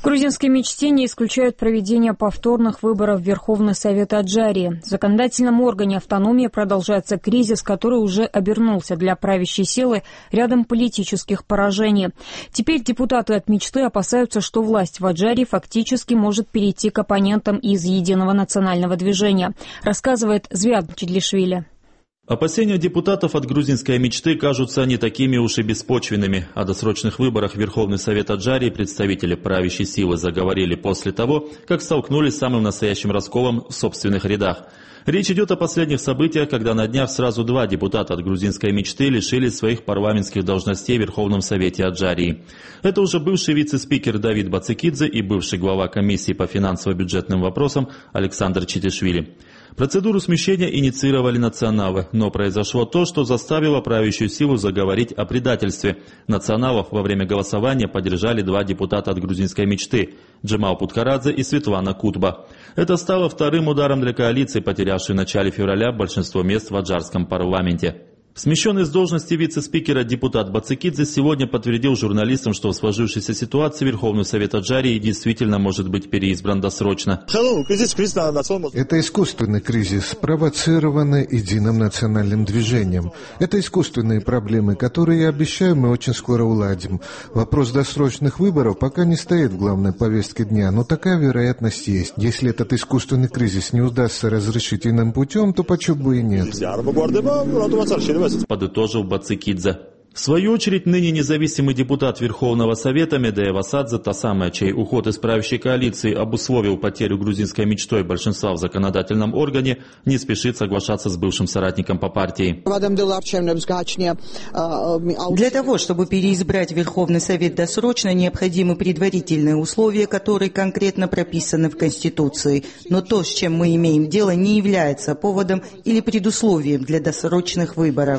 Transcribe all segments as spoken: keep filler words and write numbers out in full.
Грузинские мечте не исключают проведение повторных выборов в Верховный Совет Аджарии. В законодательном органе автономии продолжается кризис, который уже обернулся для правящей силы рядом политических поражений. Теперь депутаты от мечты опасаются, что власть в Аджарии фактически может перейти к оппонентам из Единого национального движения, рассказывает Звят Чидлишвили. Опасения депутатов от грузинской мечты кажутся не такими уж и беспочвенными. О досрочных выборах в Верховный Совет Аджарии представители правящей силы заговорили после того, как столкнулись с самым настоящим расколом в собственных рядах. Речь идет о последних событиях, когда на днях сразу два депутата от грузинской мечты лишились своих парламентских должностей в Верховном Совете Аджарии. Это уже бывший вице-спикер Давид Бацикидзе и бывший глава комиссии по финансово-бюджетным вопросам Александр Читишвили. Процедуру смещения инициировали националы, но произошло то, что заставило правящую силу заговорить о предательстве. Националов во время голосования поддержали два депутата от грузинской мечты – Джемал Путкарадзе и Светлана Кутба. Это стало вторым ударом для коалиции, потерявшей в начале февраля большинство мест в аджарском парламенте. Смещенный с должности вице-спикера депутат Бацикидзе сегодня подтвердил журналистам, что в сложившейся ситуации Верховный Совет Аджарии действительно может быть переизбран досрочно. Это искусственный кризис, спровоцированный Единым национальным движением. Это искусственные проблемы, которые, я обещаю, мы очень скоро уладим. Вопрос досрочных выборов пока не стоит в главной повестке дня, но такая вероятность есть. Если этот искусственный кризис не удастся разрешить иным путем, то почему бы и нет? Подытожил Бацикидзе. В свою очередь, ныне независимый депутат Верховного Совета Медея Васадзе, та самая, чей уход из правящей коалиции обусловил потерю грузинской мечтой большинства в законодательном органе, не спешит соглашаться с бывшим соратником по партии. Для того, чтобы переизбрать Верховный Совет досрочно, необходимы предварительные условия, которые конкретно прописаны в Конституции. Но то, с чем мы имеем дело, не является поводом или предусловием для досрочных выборов.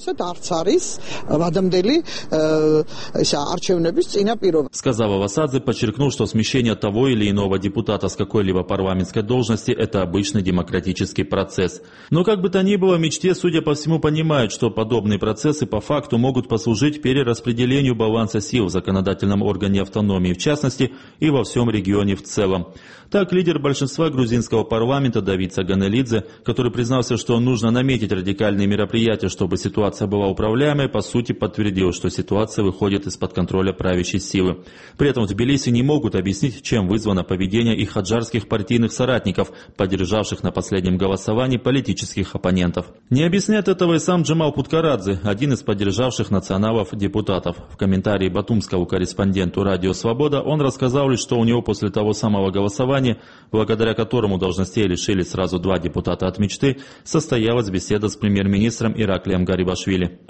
Сказал Васадзе, подчеркнув, что смещение того или иного депутата с какой-либо парламентской должности – это обычный демократический процесс. Но как бы то ни было, в мечте, судя по всему, понимают, что подобные процессы по факту могут послужить перераспределению баланса сил в законодательном органе автономии, в частности, и во всем регионе в целом. Так, лидер большинства грузинского парламента Давид Саганелидзе, который признался, что нужно наметить радикальные мероприятия, чтобы ситуация была управляемой, по сути подтвердил, что ситуация выходит из-под контроля правящей силы. При этом в Тбилиси не могут объяснить, чем вызвано поведение их аджарских партийных соратников, поддержавших на последнем голосовании политических оппонентов. Не объясняет этого и сам Джемал Путкарадзе, один из поддержавших националов депутатов. В комментарии батумскому корреспонденту «Радио Свобода» он рассказал лишь, что у него после того самого голосования, благодаря которому должностей лишились сразу два депутата от мечты, состоялась беседа с премьер-министром Ираклием Гарибашвили.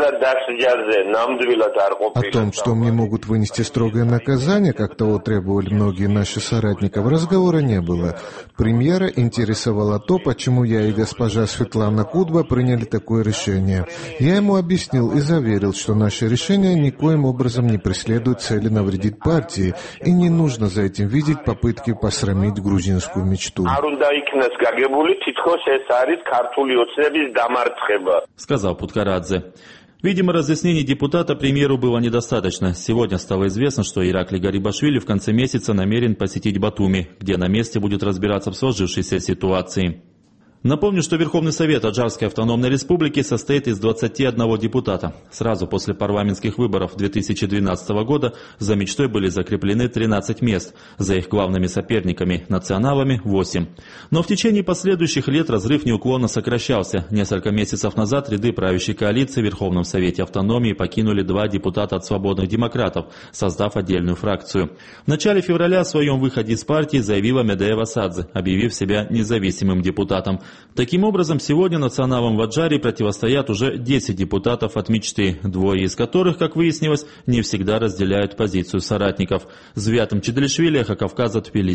О том, что мне могут вынести строгое наказание, как того требовали многие наши соратники, разговора не было. Премьера интересовало то, почему я и госпожа Светлана Кутба приняли такое решение. Я ему объяснил и заверил, что наше решение никоим образом не преследует цели навредить партии, и не нужно за этим видеть попытки посрамить грузинскую мечту. Сказал Путкарадзе. Видимо, разъяснений депутата премьеру было недостаточно. Сегодня стало известно, что Ираклий Гарибашвили в конце месяца намерен посетить Батуми, где на месте будет разбираться в сложившейся ситуации. Напомню, что Верховный Совет Аджарской автономной республики состоит из двадцати одного депутата. Сразу после парламентских выборов две тысячи двенадцатого года за мечтой были закреплены тринадцать мест, за их главными соперниками – националами – восемь. Но в течение последующих лет разрыв неуклонно сокращался. Несколько месяцев назад ряды правящей коалиции в Верховном Совете автономии покинули два депутата от свободных демократов, создав отдельную фракцию. В начале февраля о своем выходе из партии заявила Медея Васадзе, объявив себя независимым депутатом. Таким образом, сегодня националам в Аджарии противостоят уже десять депутатов от мечты, двое из которых, как выяснилось, не всегда разделяют позицию соратников. Звят Чидлишвили, Эхо Кавказа, Тбилиси.